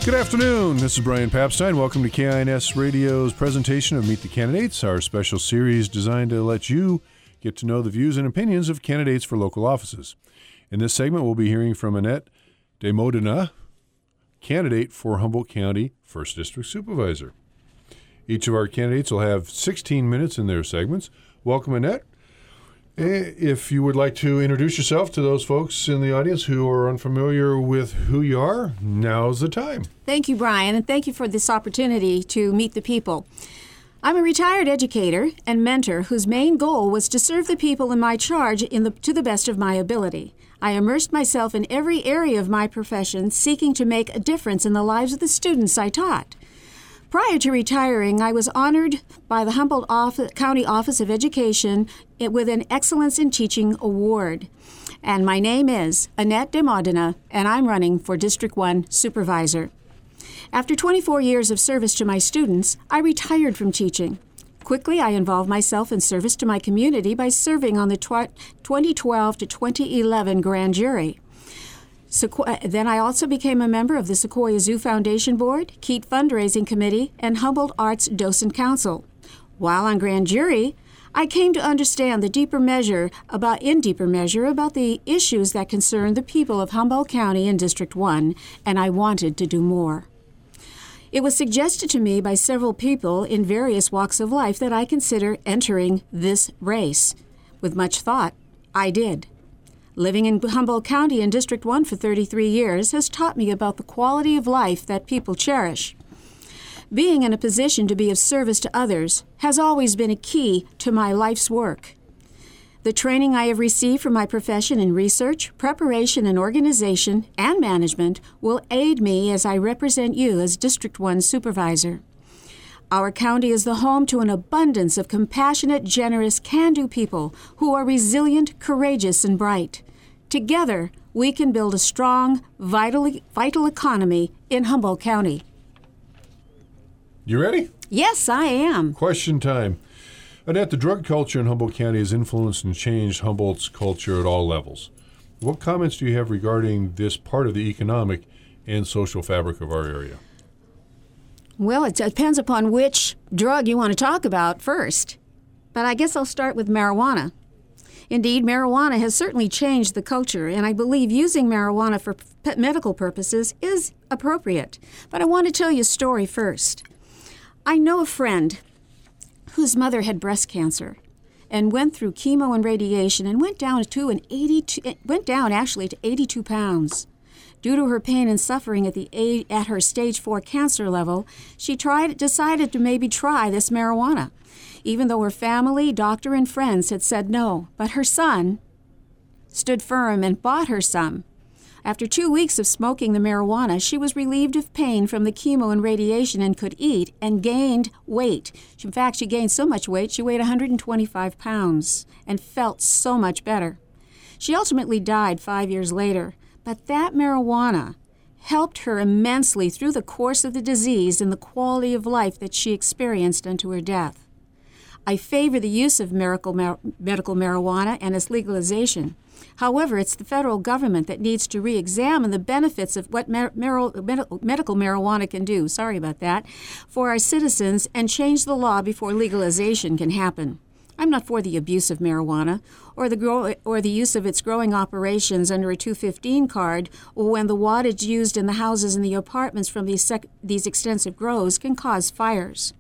Good afternoon. This is Brian Papstein. Welcome to KINS Radio's presentation of Meet the Candidates, our special series designed to let you get to know the views and opinions of candidates for local offices. In this segment, we'll be hearing from Annette De Modena, candidate for Humboldt County 1st District Supervisor. Each of our candidates will have 16 minutes in their segments. Welcome, Annette. If you would like to introduce yourself to those folks in the audience who are unfamiliar with who you are, now's the time. Thank you, Brian, and thank you for this opportunity to meet the people. I'm a retired educator and mentor whose main goal was to serve the people in my charge to the best of my ability. I immersed myself in every area of my profession, seeking to make a difference in the lives of the students I taught. Prior to retiring, I was honored by the Humboldt County Office of Education with an Excellence in Teaching Award. And my name is Annette De Modena, and I'm running for District 1 Supervisor. After 24 years of service to my students, I retired from teaching. Quickly, I involved myself in service to my community by serving on the 2012 to 2011 grand jury. Then I also became a member of the Sequoia Zoo Foundation Board, Keat Fundraising Committee, and Humboldt Arts Docent Council. While on grand jury, I came to understand in deeper measure about the issues that concern the people of Humboldt County and District 1, and I wanted to do more. It was suggested to me by several people in various walks of life that I consider entering this race. With much thought, I did. Living in Humboldt County in District 1 for 33 years has taught me about the quality of life that people cherish. Being in a position to be of service to others has always been a key to my life's work. The training I have received from my profession in research, preparation, and organization and management will aid me as I represent you as District 1 Supervisor. Our county is the home to an abundance of compassionate, generous, can-do people who are resilient, courageous, and bright. Together, we can build a strong, vital economy in Humboldt County. You ready? Yes, I am. Question time. Annette, the drug culture in Humboldt County has influenced and changed Humboldt's culture at all levels. What comments do you have regarding this part of the economic and social fabric of our area? Well, it depends upon which drug you want to talk about first. But I guess I'll start with marijuana. Indeed, marijuana has certainly changed the culture, and I believe using marijuana for medical purposes is appropriate. But I want to tell you a story first. I know a friend whose mother had breast cancer and went through chemo and radiation and went down to 82 pounds. Due to her pain and suffering at her stage 4 cancer level, she decided to maybe try this marijuana, even though her family, doctor, and friends had said no. But her son stood firm and bought her some. After 2 weeks of smoking the marijuana, she was relieved of pain from the chemo and radiation and could eat and gained weight. In fact, she gained so much weight, she weighed 125 pounds and felt so much better. She ultimately died 5 years later. But that marijuana helped her immensely through the course of the disease and the quality of life that she experienced unto her death. I favor the use of medical marijuana and its legalization. However, it's the federal government that needs to re-examine the benefits of what medical marijuana can do, for our citizens and change the law before legalization can happen. I'm not for the abuse of marijuana or the use of its growing operations under a 215 card, or when the wattage used in the houses and the apartments from these extensive grows can cause fires.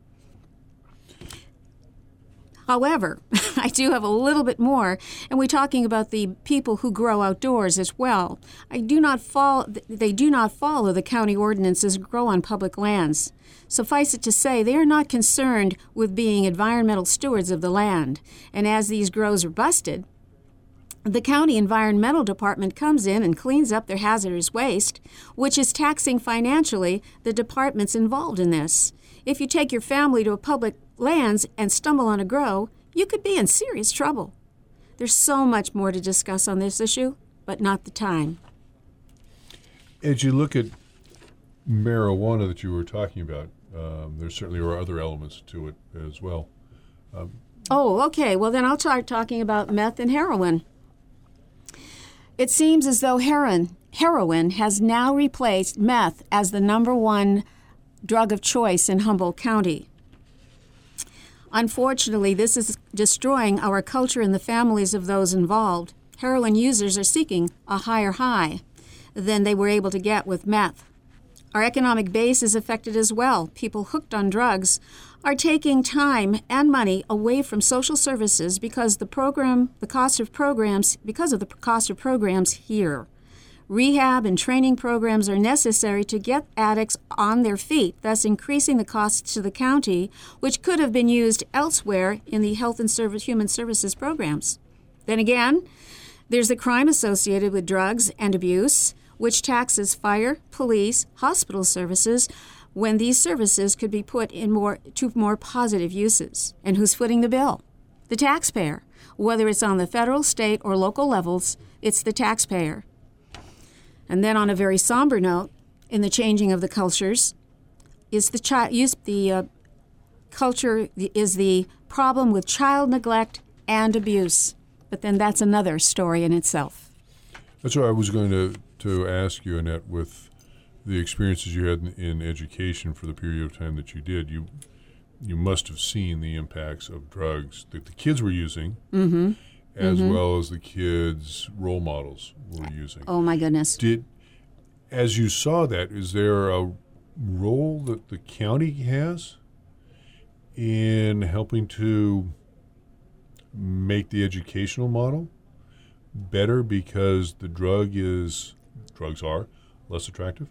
However, I do have a little bit more, and we're talking about the people who grow outdoors as well. They do not follow the county ordinances and grow on public lands. Suffice it to say, they are not concerned with being environmental stewards of the land. And as these grows are busted, the county environmental department comes in and cleans up their hazardous waste, which is taxing financially the departments involved in this. If you take your family to a public lands and stumble on a grow, you could be in serious trouble. There's so much more to discuss on this issue, but not the time. As you look at marijuana that you were talking about, there certainly are other elements to it as well. Okay. Well, then I'll start talking about meth and heroin. It seems as though heroin heroin has now replaced meth as the #1 drug of choice in Humboldt County. Unfortunately, this is destroying our culture and the families of those involved. Heroin users are seeking a higher high than they were able to get with meth. Our economic base is affected as well. People hooked on drugs are taking time and money away from social services because the cost of programs here. Rehab and training programs are necessary to get addicts on their feet, thus increasing the costs to the county, which could have been used elsewhere in the health and human services programs. Then again, there's the crime associated with drugs and abuse, which taxes fire, police, hospital services, when these services could be put in more positive uses. And who's footing the bill? The taxpayer. Whether it's on the federal, state, or local levels, it's the taxpayer. And then on a very somber note, in the changing of the cultures, is the problem with child neglect and abuse. But then that's another story in itself. That's what I was going to ask you, Annette, with the experiences you had in education for the period of time that you did. You must have seen the impacts of drugs that the kids were using, as well as the kids' role models were using. Oh, my goodness. As you saw that, is there a role that the county has in helping to make the educational model better because the drugs are less attractive?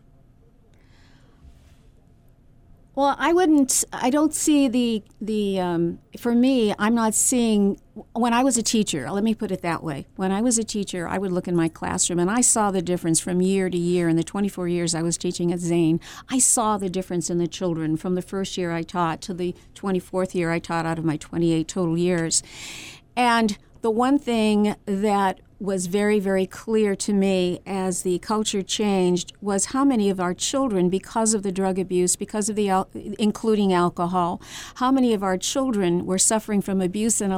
Well, I don't see for me, I'm not seeing, when I was a teacher, let me put it that way. When I was a teacher, I would look in my classroom and I saw the difference from year to year. In the 24 years I was teaching at Zane, I saw the difference in the children from the first year I taught to the 24th year I taught out of my 28 total years. And the one thing that was very, very clear to me as the culture changed was how many of our children, because of the drug abuse, because of including alcohol, how many of our children were suffering from abuse and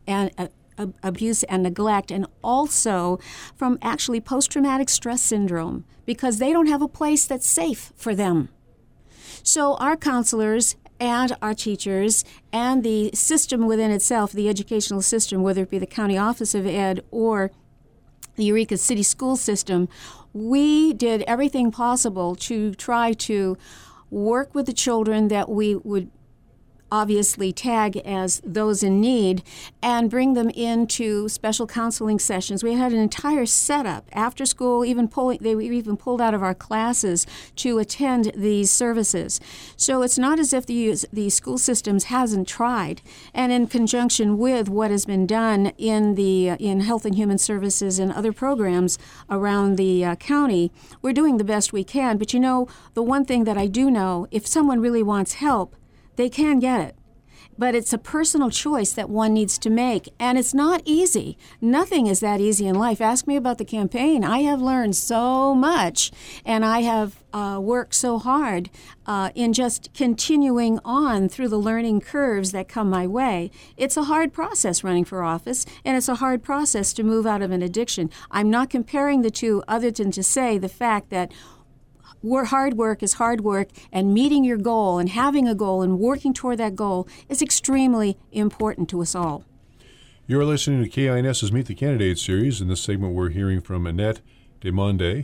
neglect, and also from actually post-traumatic stress syndrome, because they don't have a place that's safe for them. So our counselors and our teachers and the system within itself, the educational system, whether it be the County Office of Ed or the Eureka City School System, we did everything possible to try to work with the children that we would obviously tag as those in need and bring them into special counseling sessions. We had an entire setup after school, they were even pulled out of our classes to attend these services. So it's not as if the school systems hasn't tried. And in conjunction with what has been done in health and human services and other programs around the county, we're doing the best we can. But the one thing that I do know, if someone really wants help, they can get it. But it's a personal choice that one needs to make. And it's not easy. Nothing is that easy in life. Ask me about the campaign. I have learned so much, and I have worked so hard in just continuing on through the learning curves that come my way. It's a hard process running for office, and it's a hard process to move out of an addiction. I'm not comparing the two other than to say the fact that hard work is hard work, and meeting your goal and having a goal and working toward that goal is extremely important to us all. You're listening to KINS's Meet the Candidates series. In this segment, we're hearing from Annette DeModena.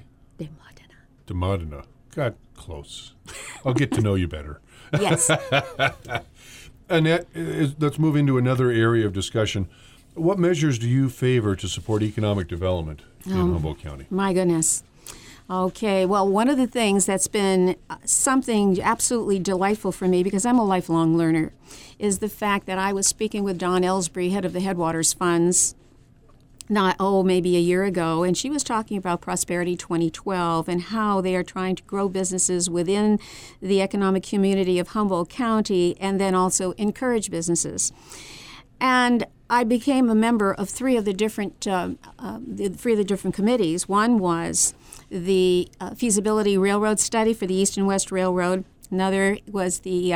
Got close. I'll get to know you better. Yes. Annette, let's move into another area of discussion. What measures do you favor to support economic development in Humboldt County? My goodness. Okay, well, one of the things that's been something absolutely delightful for me, because I'm a lifelong learner, is the fact that I was speaking with Dawn Ellsbury, head of the Headwaters Funds, maybe a year ago, and she was talking about Prosperity 2012 and how they are trying to grow businesses within the economic community of Humboldt County and then also encourage businesses. And I became a member of three of the different committees. One was the feasibility railroad study for the East and West Railroad. Another was the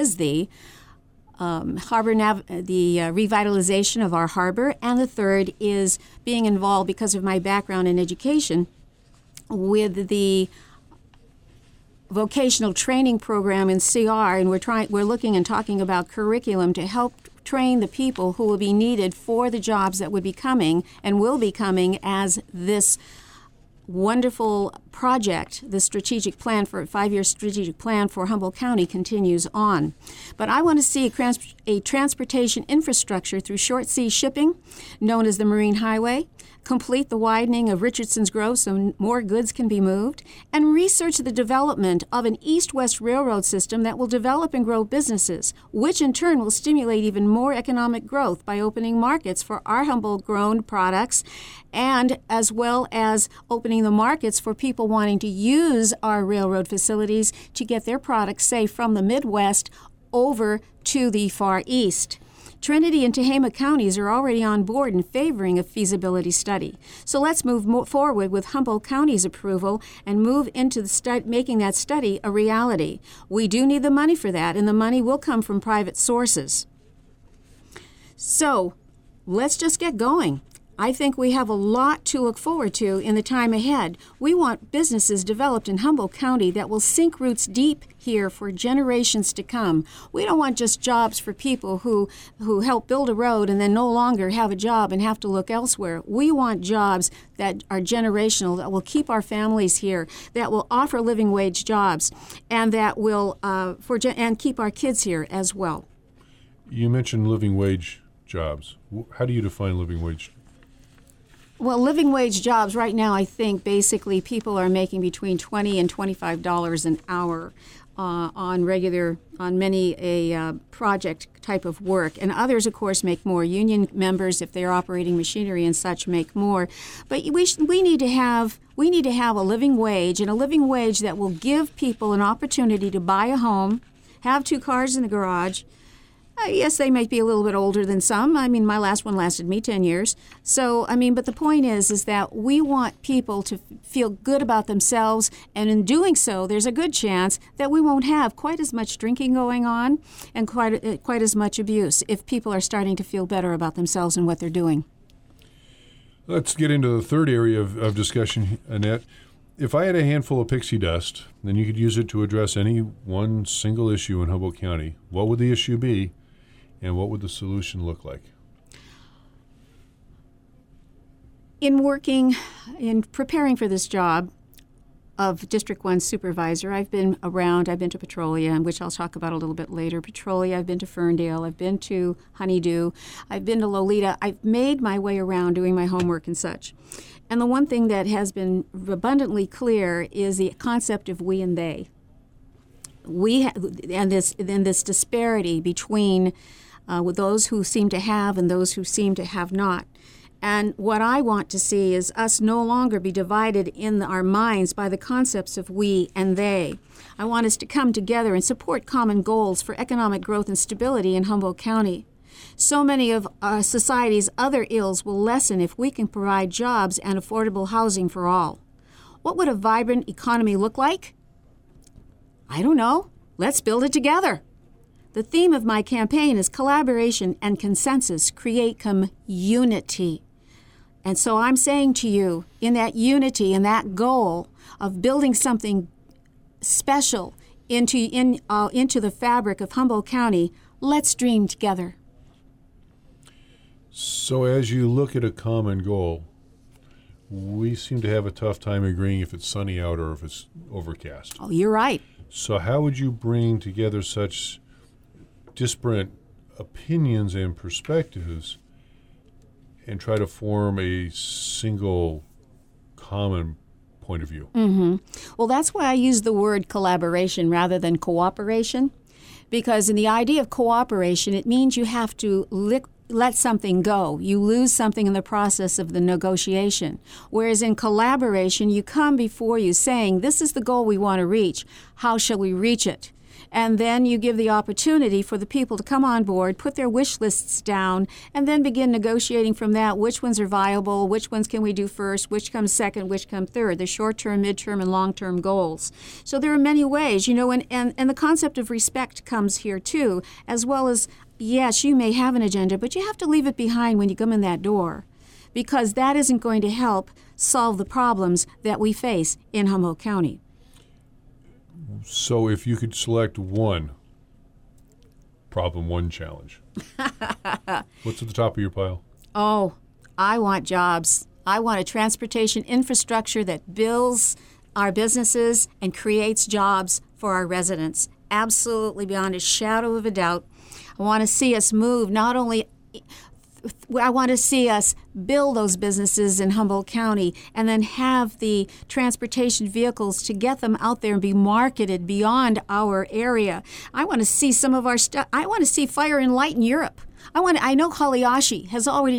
revitalization of our harbor, and the third is being involved, because of my background in education, with the vocational training program in CR, and we're looking and talking about curriculum to help train the people who will be needed for the jobs that would be coming and will be coming as this wonderful project, the strategic plan for 5-year strategic plan for Humboldt County continues on. But I want to see a transportation infrastructure through short sea shipping, known as the Marine Highway, complete the widening of Richardson's Grove so more goods can be moved, and research the development of an east-west railroad system that will develop and grow businesses, which in turn will stimulate even more economic growth by opening markets for our Humboldt-grown products, and as well as opening the markets for people wanting to use our railroad facilities to get their products, say, from the Midwest over to the Far East. Trinity and Tehama counties are already on board in favoring a feasibility study. So let's move forward with Humboldt County's approval and move into making that study a reality. We do need the money for that, and the money will come from private sources. So let's just get going. I think we have a lot to look forward to in the time ahead. We want businesses developed in Humboldt County that will sink roots deep here for generations to come. We don't want just jobs for people who help build a road and then no longer have a job and have to look elsewhere. We want jobs that are generational, that will keep our families here, that will offer living wage jobs, and that will and keep our kids here as well. You mentioned living wage jobs. How do you define living wage? Well, living wage jobs right now, I think basically people are making between $20 and $25 an hour on many a project type of work. And others, of course, make more. Union members, if they're operating machinery and such, make more. But we need to have a living wage, and a living wage that will give people an opportunity to buy a home, have 2 cars in the garage. Yes, they might be a little bit older than some. I mean, my last one lasted me 10 years. So, but the point is that we want people to feel good about themselves, and in doing so, there's a good chance that we won't have quite as much drinking going on and quite as much abuse if people are starting to feel better about themselves and what they're doing. Let's get into the third area of discussion, Annette. If I had a handful of pixie dust, then you could use it to address any one single issue in Humboldt County. What would the issue be? And what would the solution look like? In preparing for this job of District 1 supervisor, I've been around. I've been to Petrolia, which I'll talk about a little bit later. Petrolia, I've been to Ferndale, I've been to Honeydew, I've been to Lolita. I've made my way around doing my homework and such. And the one thing that has been abundantly clear is the concept of we and they. And this disparity between with those who seem to have and those who seem to have not. And what I want to see is us no longer be divided in our minds by the concepts of we and they. I want us to come together and support common goals for economic growth and stability in Humboldt County. So many of our society's other ills will lessen if we can provide jobs and affordable housing for all. What would a vibrant economy look like? I don't know. Let's build it together. The theme of my campaign is collaboration and consensus create community. And so I'm saying to you, in that unity and that goal of building something special into the fabric of Humboldt County, let's dream together. So as you look at a common goal, we seem to have a tough time agreeing if it's sunny out or if it's overcast. Oh, you're right. So how would you bring together such disparate opinions and perspectives and try to form a single common point of view? Mm-hmm. Well, that's why I use the word collaboration rather than cooperation, because in the idea of cooperation, it means you have to let something go. You lose something in the process of the negotiation. Whereas in collaboration, you come before you saying, this is the goal we want to reach. How shall we reach it? And then you give the opportunity for the people to come on board, put their wish lists down, and then begin negotiating from that. Which ones are viable? Which ones can we do first? Which comes second? Which comes third? The short-term, mid-term, and long-term goals. So there are many ways, and the concept of respect comes here too, as well as, yes, you may have an agenda, but you have to leave it behind when you come in that door. because that isn't going to help solve the problems that we face in Humboldt County. So if you could select one problem, one challenge, what's at the top of your pile? Oh, I want jobs. I want a transportation infrastructure that builds our businesses and creates jobs for our residents. Absolutely, beyond a shadow of a doubt. I want to see us move not only I want to see us build those businesses in Humboldt County and then have the transportation vehicles to get them out there and be marketed beyond our area. I want to see some of our stuff. I want to see Fire and Light in Europe. I know Haliashi has already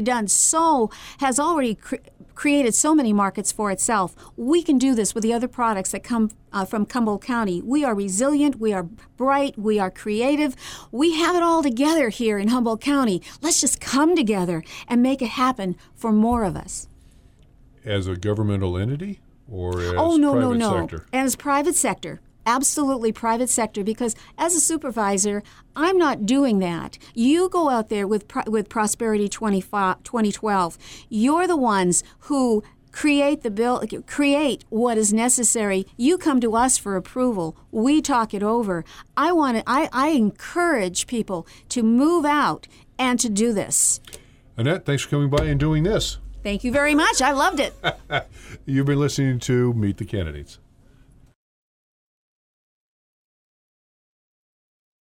created so many markets for itself. We can do this with the other products that come from Humboldt County. We are resilient, we are bright, we are creative. We have it all together here in Humboldt County. Let's just come together and make it happen for more of us. As a governmental entity or as private sector? As private sector. Absolutely private sector, because as a supervisor, I'm not doing that. You go out there with Prosperity 2012. You're the ones who create the bill, create what is necessary. You come to us for approval. We talk it over. I encourage people to move out and to do this. Annette, thanks for coming by and doing this. Thank you very much. I loved it. You've been listening to Meet the Candidates.